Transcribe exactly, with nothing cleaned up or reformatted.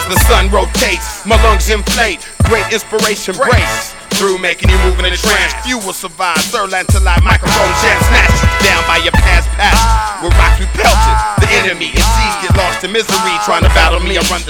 the sun rotates, my lungs inflate. Great inspiration breaks through, making you move in a trance. Few will survive, Sirland till I microphone jam snatch down by your past past. With rocks we pelted, the enemy and seas get lost in misery, trying to battle me. I run the